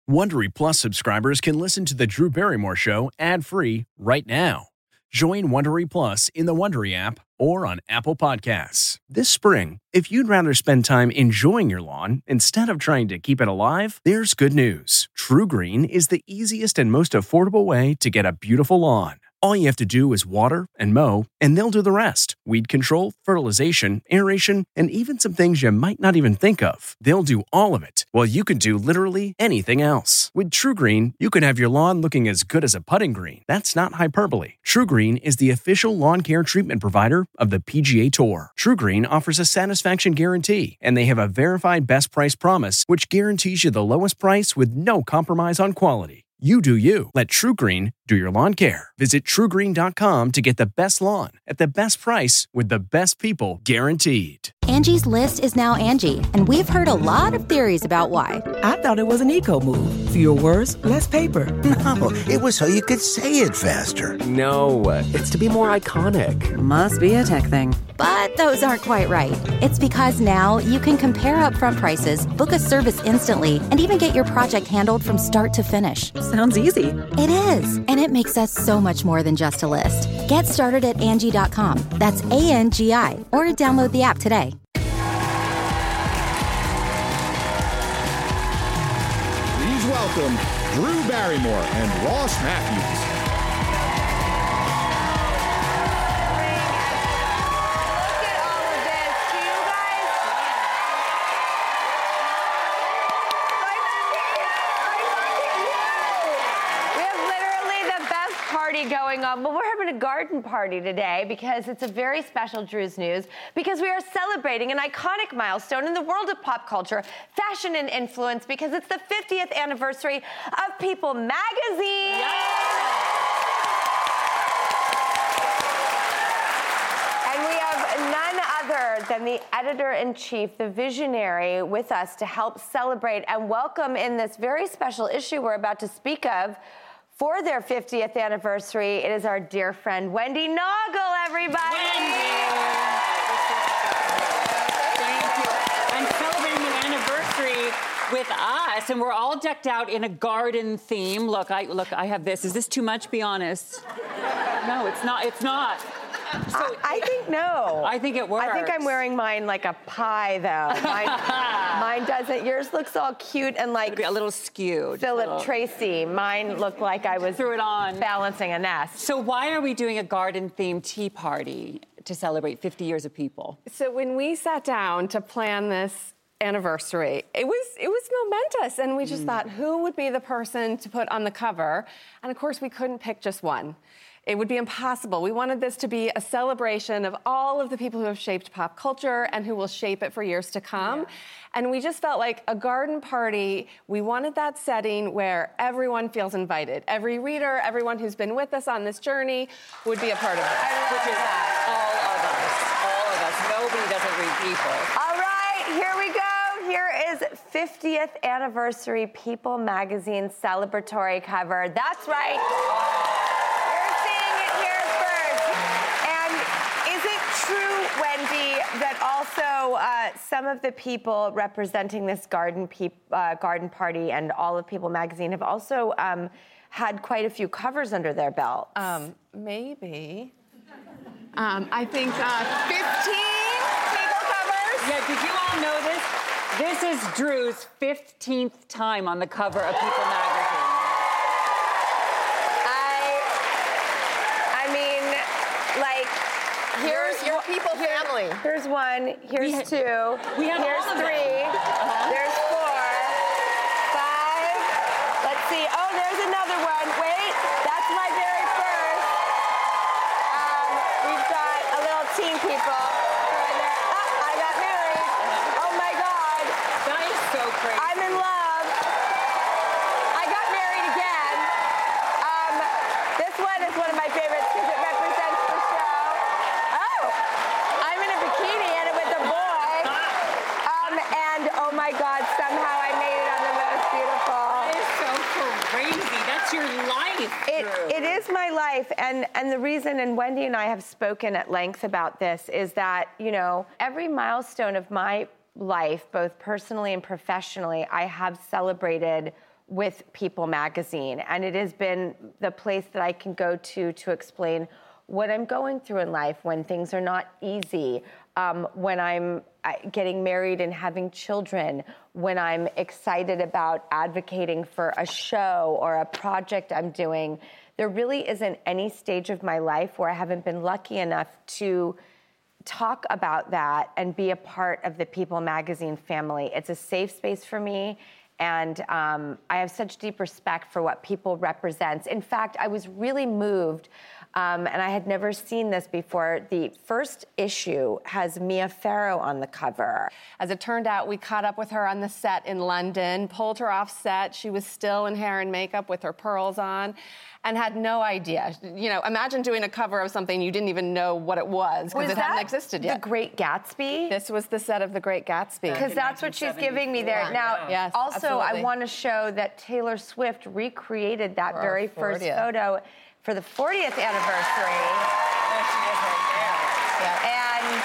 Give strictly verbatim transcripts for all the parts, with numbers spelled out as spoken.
Wondery Plus subscribers can listen to The Drew Barrymore Show ad-free right now. Join Wondery Plus in the Wondery app or on Apple Podcasts. This spring, if you'd rather spend time enjoying your lawn instead of trying to keep it alive, there's good news. True Green is the easiest and most affordable way to get a beautiful lawn. All you have to do is water and mow, and they'll do the rest. Weed control, fertilization, aeration, and even some things you might not even think of. They'll do all of it, while you can do literally anything else. With True Green, you can have your lawn looking as good as a putting green. That's not hyperbole. True Green is the official lawn care treatment provider of the P G A Tour. True Green offers a satisfaction guarantee, and they have a verified best price promise, which guarantees you the lowest price with no compromise on quality. You do you. Let True Green do your lawn care. Visit true green dot com to get the best lawn at the best price with the best people guaranteed. Angie's List is now Angie, and we've heard a lot of theories about why. I thought it was an eco move. Fewer words, less paper. No, it was so you could say it faster. No, it's to be more iconic. Must be a tech thing. But those aren't quite right. It's because now you can compare upfront prices, book a service instantly, and even get your project handled from start to finish. Sounds easy. It is, and it makes us so much more than just a list. Get started at Angie dot com. That's A N G I, or download the app today. Please welcome Drew Barrymore and Ross Matthews. Going on. Well, we're having a garden party today because it's a very special Drew's News, because we are celebrating an iconic milestone in the world of pop culture, fashion, and influence, because it's the fiftieth anniversary of People magazine. Yeah. And we have none other than the editor-in-chief, the visionary, with us to help celebrate and welcome in this very special issue we're about to speak of. For their fiftieth anniversary, it is our dear friend Wendy Naugle, everybody. Wendy. Thank you. And celebrating the anniversary with us, and we're all decked out in a garden theme. Look, I look, I have this. Is this too much? Be honest. No, it's not. It's not. So, I, I think no. I think it works. I think I'm wearing mine like a pie, though. Mine, mine doesn't. Yours looks all cute and like a little skewed. Philip little. Tracy. Mine looked like I was threw it on balancing a nest. So why are we doing a garden-themed tea party to celebrate fifty years of People? So when we sat down to plan this anniversary, it was it was momentous, and we just mm. thought, who would be the person to put on the cover? And of course, we couldn't pick just one. It would be impossible. We wanted this to be a celebration of all of the people who have shaped pop culture and who will shape it for years to come. Yeah. And we just felt like a garden party, we wanted that setting where everyone feels invited. Every reader, everyone who's been with us on this journey would be a part of it. Which is all of us. All of us. Nobody doesn't read People. All right, here we go. Here is fiftieth anniversary People magazine celebratory cover. That's right. That also uh, some of the people representing this garden pe- uh, garden party and all of People magazine have also um, had quite a few covers under their belts. Um, maybe. Um, I think uh, fifteen People covers. Yeah, did you all know this? This is Drew's fifteenth time on the cover of People magazine. I, I mean, like, here's your People family. Here's one. Here's we two. We have here's all of three. Uh-huh. There's four. Five. Let's see. Oh, there's another one. Wait, that's my very first. Um, we've got a little teen People. Ah, I got married. Oh my God. That is so crazy. I'm in love. I got married again. Um, this one is one of my favorites because it represents the show. Oh, I'm in a bikini and with a boy. Um, and oh my God, somehow I made it on the most beautiful. That is so crazy. That's your life. It, it is my life. And, and the reason, and Wendy and I have spoken at length about this, is that, you know, every milestone of my life, both personally and professionally, I have celebrated with People magazine. And it has been the place that I can go to to explain what I'm going through in life when things are not easy, um, when I'm getting married and having children, when I'm excited about advocating for a show or a project I'm doing. There really isn't any stage of my life where I haven't been lucky enough to talk about that and be a part of the People magazine family. It's a safe space for me. And um, I have such deep respect for what People represents. In fact, I was really moved, um, and I had never seen this before. The first issue has Mia Farrow on the cover. As it turned out, we caught up with her on the set in London, pulled her off set. She was still in hair and makeup with her pearls on, and had no idea. You know, imagine doing a cover of something you didn't even know what it was, because it hadn't existed yet. The Great Gatsby? This was the set of The Great Gatsby. Because that's what she's giving me there. Now, yes, also, absolutely. I want to show that Taylor Swift recreated that For very our first fortieth. photo for the fortieth anniversary. There she is right there. Yeah. And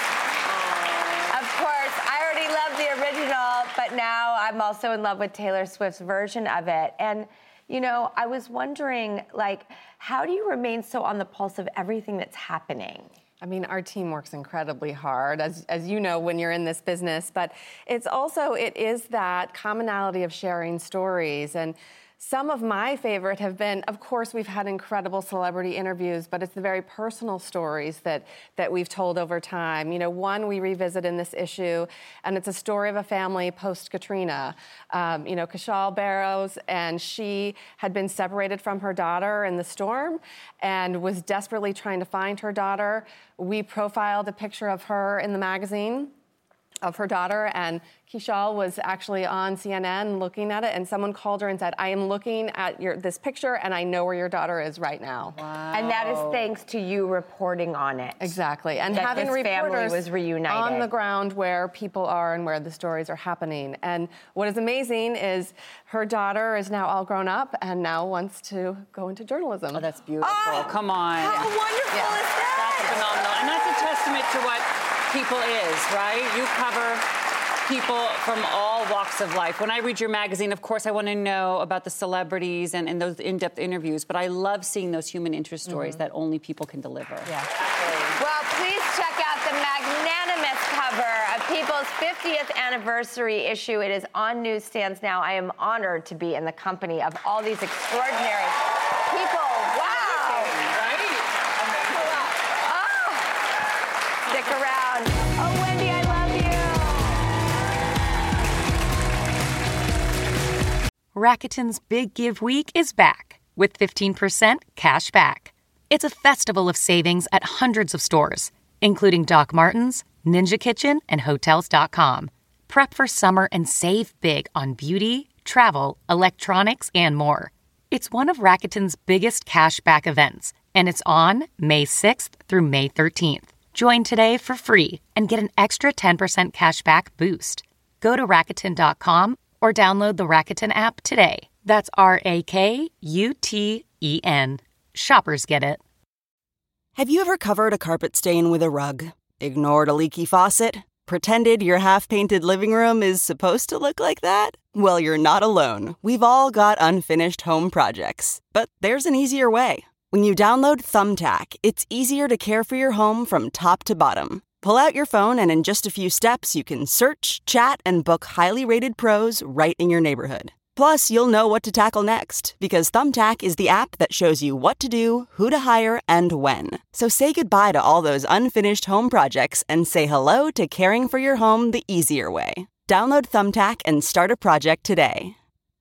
of course, I already love the original, but now I'm also in love with Taylor Swift's version of it. And you know, I was wondering, like, how do you remain so on the pulse of everything that's happening? I mean, our team works incredibly hard, as, as you know, when you're in this business. But it's also, it is that commonality of sharing stories. And some of my favorite have been, of course, we've had incredible celebrity interviews, but it's the very personal stories that, that we've told over time. You know, one we revisit in this issue, and it's a story of a family post-Katrina. Um, you know, Kishal Barrows, and she had been separated from her daughter in the storm and was desperately trying to find her daughter. We profiled a picture of her in the magazine, of her daughter, and Kishal was actually on C N N looking at it, and someone called her and said, I am looking at your this picture, and I know where your daughter is right now. Wow. And that is thanks to you reporting on it. Exactly. And that having this reporters family was reunited on the ground where people are and where the stories are happening. And what is amazing is her daughter is now all grown up and now wants to go into journalism. Oh, that's beautiful. Oh, Come on. How Yeah. wonderful Yeah. is that? That's phenomenal. And that's a testament to what People is, right? You cover people from all walks of life. When I read your magazine, of course, I want to know about the celebrities and, and those in-depth interviews, but I love seeing those human interest stories mm-hmm. that only People can deliver. Yeah. Well, please check out the magnanimous cover of People's fiftieth anniversary issue. It is on newsstands now. I am honored to be in the company of all these extraordinary people. Wow! Right? Oh. Stick around. Oh, Wendy, I love you. Rakuten's Big Give Week is back with fifteen percent cash back. It's a festival of savings at hundreds of stores, including Doc Martens, Ninja Kitchen, and Hotels dot com. Prep for summer and save big on beauty, travel, electronics, and more. It's one of Rakuten's biggest cash back events, and it's on May sixth through May thirteenth. Join today for free and get an extra ten percent cash back boost. Go to Rakuten dot com or download the Rakuten app today. That's R A K U T E N. Shoppers get it. Have you ever covered a carpet stain with a rug? Ignored a leaky faucet? Pretended your half-painted living room is supposed to look like that? Well, you're not alone. We've all got unfinished home projects. But there's an easier way. When you download Thumbtack, it's easier to care for your home from top to bottom. Pull out your phone and in just a few steps, you can search, chat, and book highly rated pros right in your neighborhood. Plus, you'll know what to tackle next, because Thumbtack is the app that shows you what to do, who to hire, and when. So say goodbye to all those unfinished home projects and say hello to caring for your home the easier way. Download Thumbtack and start a project today.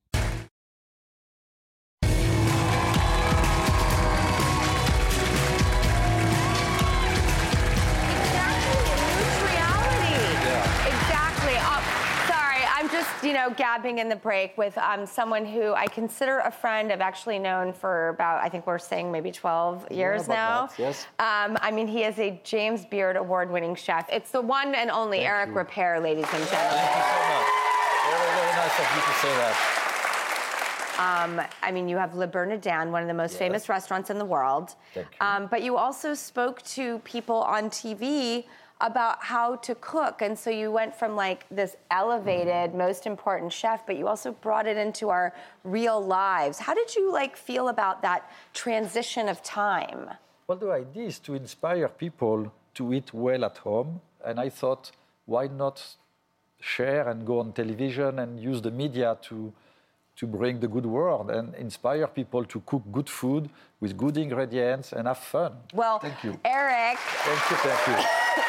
You know, gabbing in the break with um, someone who I consider a friend. I've actually known for about, I think we're saying maybe twelve years yeah, now. That, yes. Um, I mean, he is a James Beard award-winning chef. It's the one and only Thank Eric you. Ripert, ladies and gentlemen. Thank you so much. Really, really nice of you to say that. Um, I mean, you have Le Bernardin, one of the most yes. famous restaurants in the world. Thank you. Um, but you also spoke to people on T V about how to cook. And so you went from like this elevated, most important chef, but you also brought it into our real lives. How did you like feel about that transition of time? Well, the idea is to inspire people to eat well at home. And I thought, why not share and go on television and use the media to to bring the good word and inspire people to cook good food with good ingredients and have fun. Well, thank you. Eric. Thank you, thank you.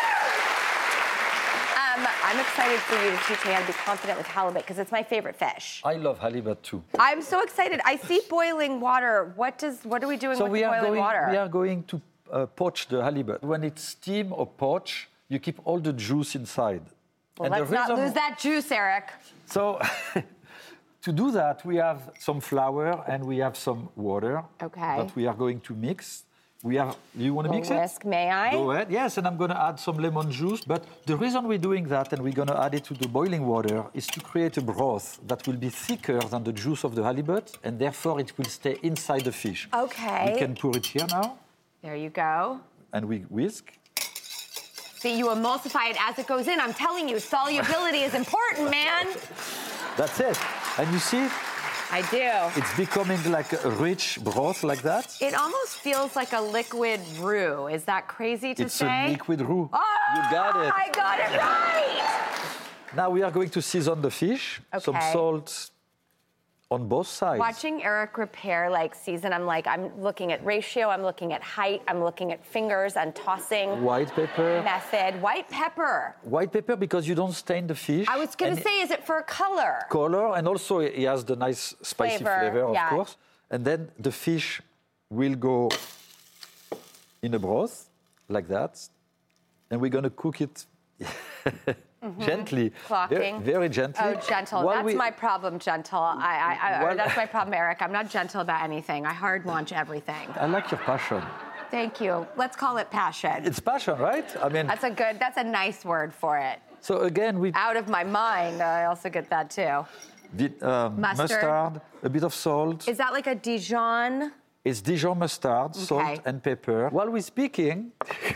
um, I'm excited for you to teach me how to be confident with halibut because it's my favorite fish. I love halibut too. I'm so excited. I see boiling water. What does? What are we doing so with we the are boiling going, water? We are going to uh, poach the halibut. When it's steam or poach, you keep all the juice inside. Well, and let's the not reason... lose that juice, Eric. So. To do that, we have some flour and we have some water okay. that we are going to mix. We have. You want to mix whisk, it? May I? Go ahead. Yes, and I'm going to add some lemon juice. But the reason we're doing that and we're going to add it to the boiling water is to create a broth that will be thicker than the juice of the halibut, and therefore it will stay inside the fish. Okay. We can pour it here now. There you go. And we whisk. See, you emulsify it as it goes in. I'm telling you, solubility is important, man. That's it. And you see? I do. It's becoming like a rich broth like that. It almost feels like a liquid roux. Is that crazy to it's say? It's a liquid roux. Oh, you got it. I got it right. Now we are going to season the fish. Okay. Some salt on both sides. Watching Eric repair, like season, I'm like, I'm looking at ratio, I'm looking at height, I'm looking at fingers and tossing. White pepper. Method. White pepper. White pepper because you don't stain the fish. I was going to say, is it for color? Color, and also it has the nice spicy flavor, flavor, of yeah. course. And then the fish will go in a broth, like that. And we're going to cook it mm-hmm. gently. Clocking. Very, very gently. Oh, gentle. While that's we... my problem, gentle. I, I, I, While... That's my problem, Eric. I'm not gentle about anything. I hard launch everything. I like your passion. Thank you. Let's call it passion. It's passion, right? I mean... That's a good, that's a nice word for it. So again, we... Out of my mind, I also get that too. The, um, mustard. mustard, a bit of salt. Is that like a Dijon? It's Dijon mustard, okay. Salt and pepper. While we're speaking,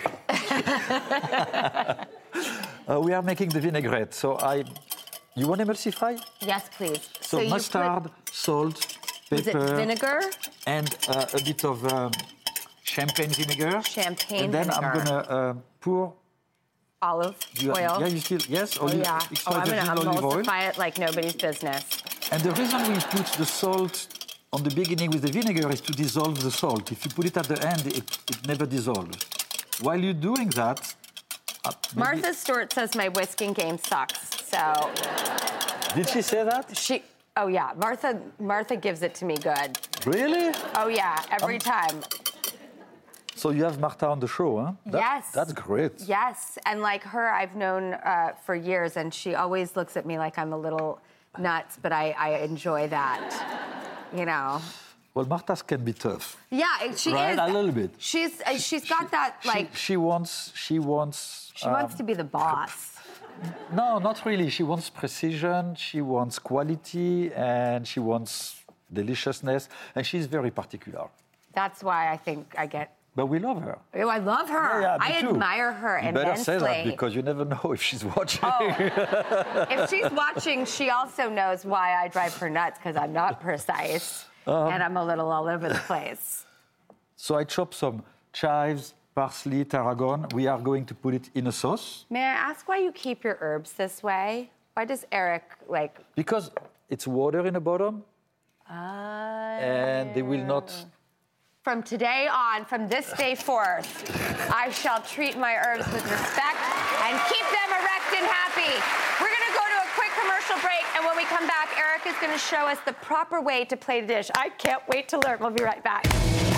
uh, we are making the vinaigrette. So I, you want to emulsify? Yes, please. So, so mustard, put... salt, pepper. Is it vinegar? And uh, a bit of um, champagne vinegar. Champagne and then vinegar. I'm gonna uh, pour. Olive you, oil. Yeah, you still yes. Oh, olive, yeah. Oh, I'm gonna emulsify oil. it like nobody's business. And the reason we put the salt on the beginning with the vinegar is to dissolve the salt. If you put it at the end, it, it never dissolves. While you're doing that... Uh, Martha Stewart says my whisking game sucks, so... Did she say that? She... Oh, yeah. Martha Martha gives it to me good. Really? Oh, yeah. Every um, time. So you have Martha on the show, huh? That, yes. That's great. Yes. And like her, I've known uh, for years, and she always looks at me like I'm a little nuts, but I, I enjoy that. You know. Well, Martha can be tough. Yeah, she right? is. A little bit. She's uh, she's got she, that like. She, she wants. She wants. She um, wants to be the boss. No, not really. She wants precision. She wants quality, and she wants deliciousness. And she's very particular. That's why I think I get. But we love her. Oh, I love her. Yeah, yeah, I too. admire her you immensely. Better say that because you never know if she's watching. Oh. If she's watching, she also knows why I drive her nuts because I'm not precise um, and I'm a little all over the place. So I chop some chives, parsley, tarragon. We are going to put it in a sauce. May I ask why you keep your herbs this way? Why does Eric like? Because it's water in the bottom, uh, and they will not. From today on, from this day forth, I shall treat my herbs with respect and keep them erect and happy. We're going to go to a quick commercial break, and when we come back, Eric is going to show us the proper way to plate a dish. I can't wait to learn. We'll be right back.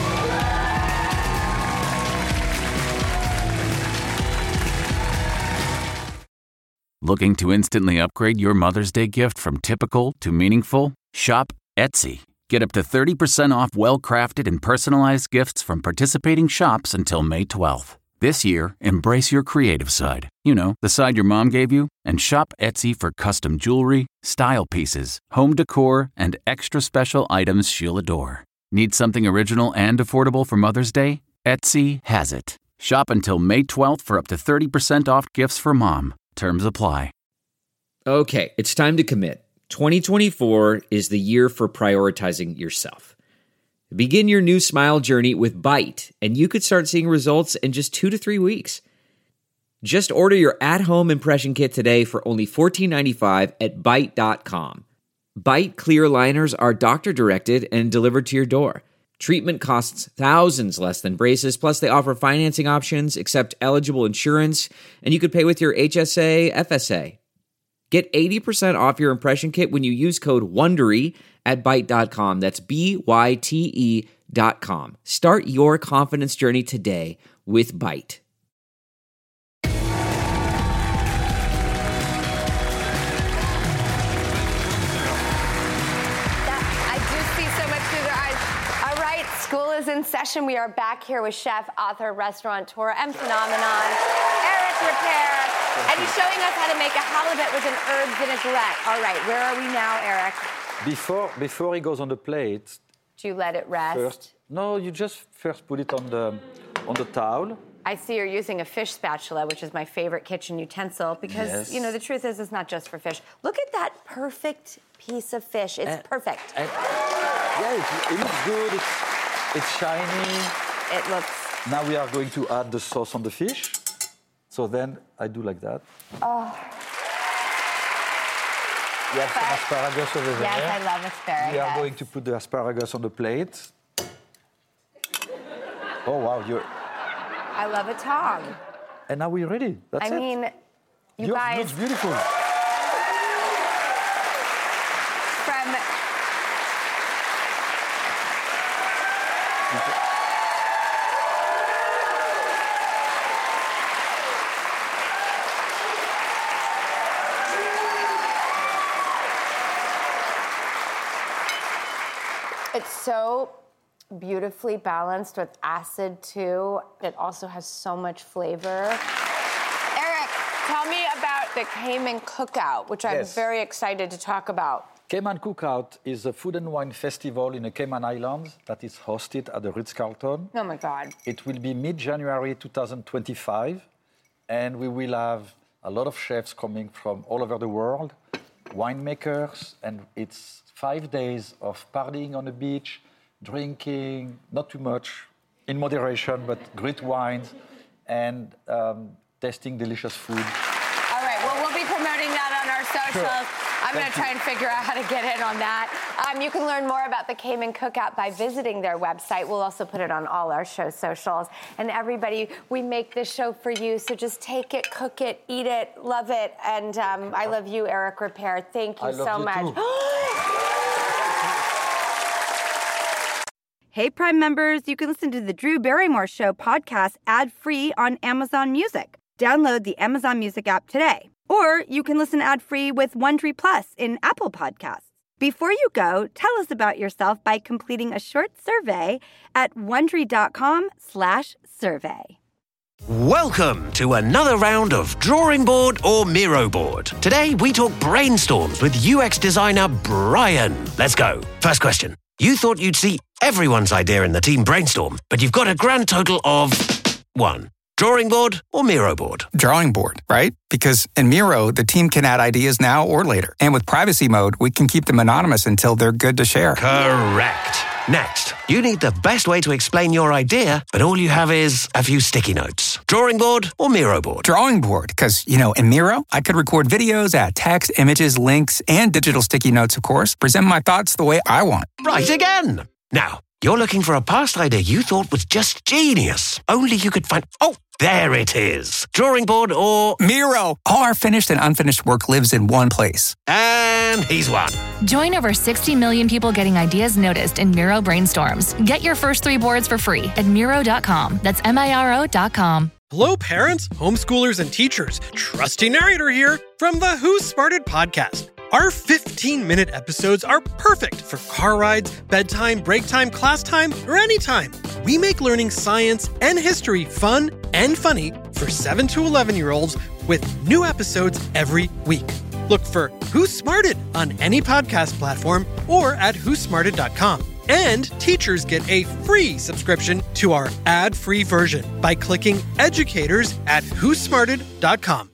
Looking to instantly upgrade your Mother's Day gift from typical to meaningful? Shop Etsy. Get up to thirty percent off well-crafted and personalized gifts from participating shops until May twelfth. This year, embrace your creative side. You know, the side your mom gave you. And shop Etsy for custom jewelry, style pieces, home decor, and extra special items she'll adore. Need something original and affordable for Mother's Day? Etsy has it. Shop until May twelfth for up to thirty percent off gifts for mom. Terms apply. Okay, it's time to commit. twenty twenty-four is the year for prioritizing yourself. Begin your new smile journey with Byte, and you could start seeing results in just two to three weeks. Just order your at-home impression kit today for only fourteen ninety-five at byte dot com. Byte clear liners are doctor-directed and delivered to your door. Treatment costs thousands less than braces, plus they offer financing options, accept eligible insurance, and you could pay with your H S A, F S A. Get eighty percent off your impression kit when you use code WONDERY at byte dot com. That's B Y T E dot com. Start your confidence journey today with Byte. School is in session. We are back here with chef, author, restaurateur, and phenomenon, Eric Ripert. And he's showing us how to make a halibut with an herb vinaigrette. All right, where are we now, Eric? Before, before it goes on the plate... Do you let it rest? First, no, you just first put it on the, on the towel. I see you're using a fish spatula, which is my favorite kitchen utensil, because, yes. you know, the truth is it's not just for fish. Look at that perfect piece of fish. It's and, perfect. And, yeah, it, it looks good. It's, It's shiny. It looks... Now we are going to add the sauce on the fish. So then I do like that. Oh. You have some asparagus over there. Yes, I love asparagus. We are going to put the asparagus on the plate. Oh, wow. You're... I love a tong. And now we're ready. That's I it. I mean, you Yours guys... looks beautiful. From... It's so beautifully balanced with acid, too. It also has so much flavor. Eric, tell me about the Cayman Cookout, which I'm yes. very excited to talk about. Cayman Cookout is a food and wine festival in the Cayman Islands that is hosted at the Ritz-Carlton. Oh, my God. It will be mid-January two thousand twenty-five, and we will have a lot of chefs coming from all over the world, winemakers, and it's five days of partying on the beach, drinking, not too much, in moderation, but great wines, and um, tasting delicious food. All right, well, we'll be promoting that on our socials. Sure. I'm going to try and figure out how to get in on that. Um, you can learn more about the Cayman Cookout by visiting their website. We'll also put it on all our show socials. And everybody, we make this show for you, so just take it, cook it, eat it, love it. And um, I love you, Eric Ripert. Thank you I love so you much. Too. Hey, Prime members, you can listen to the Drew Barrymore Show podcast ad-free on Amazon Music. Download the Amazon Music app today. Or you can listen ad-free with Wondery Plus in Apple Podcasts. Before you go, tell us about yourself by completing a short survey at Wondery.com slash survey. Welcome to another round of Drawing Board or Miro Board. Today, we talk brainstorms with U X designer Brian. Let's go. First question. You thought you'd see everyone's idea in the team brainstorm, but you've got a grand total of one. Drawing board or Miro board? Drawing board, right? Because in Miro, the team can add ideas now or later. And with privacy mode, we can keep them anonymous until they're good to share. Correct. Next, you need the best way to explain your idea, but all you have is a few sticky notes. Drawing board or Miro board? Drawing board, because, you know, in Miro, I could record videos, add text, images, links, and digital sticky notes, of course, present my thoughts the way I want. Right again. Now, you're looking for a past idea you thought was just genius. Only you could find... Oh, there it is. Drawing board or... Miro. All our finished and unfinished work lives in one place. And he's won. Join over sixty million people getting ideas noticed in Miro Brainstorms. Get your first three boards for free at Miro dot com. That's M I R O dot com. Hello, parents, homeschoolers, and teachers. Trusty narrator here from the Who Smarted podcast. Our fifteen-minute episodes are perfect for car rides, bedtime, break time, class time, or anytime. We make learning science and history fun and funny for seven to eleven-year-olds with new episodes every week. Look for Who Smarted on any podcast platform or at who smarted dot com. And teachers get a free subscription to our ad-free version by clicking educators at who smarted dot com.